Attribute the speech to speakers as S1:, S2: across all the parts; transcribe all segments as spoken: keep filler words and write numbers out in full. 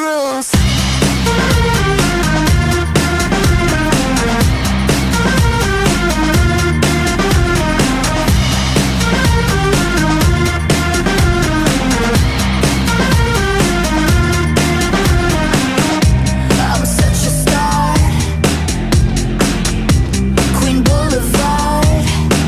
S1: rules. I'm such a star, Queen Boulevard,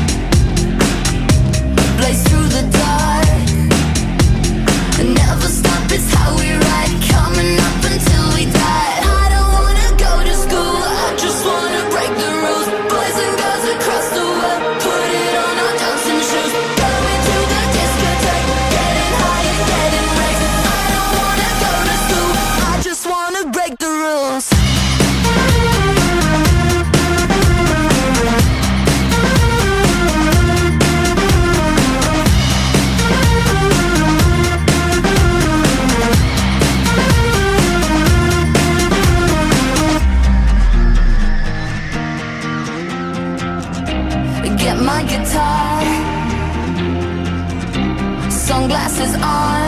S1: blaze through the dark, never stop, it's how we ride, coming up until we die. I don't wanna go to school, I just wanna break the rules. Boys and girls across the world, put it on our dancing shoes, going to the discotheque, getting high and getting wrecked. I don't wanna go to school, I just wanna break the rules. Get my guitar, sunglasses on,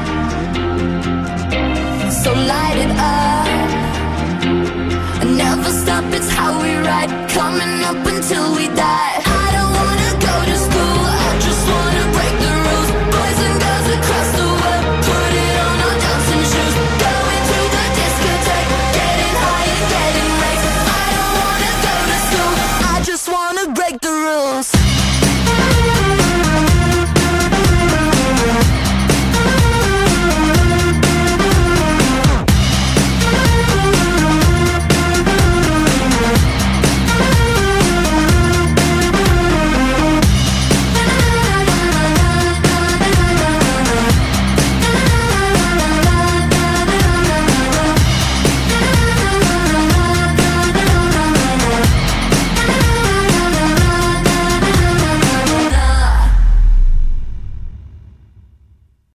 S1: so light it up, never stop, it's how we ride, coming up until we die.